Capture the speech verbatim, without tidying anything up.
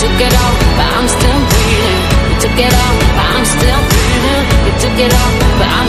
took it all, but I'm still breathing. You took it all, but I'm still breathing. You took it all, but I'm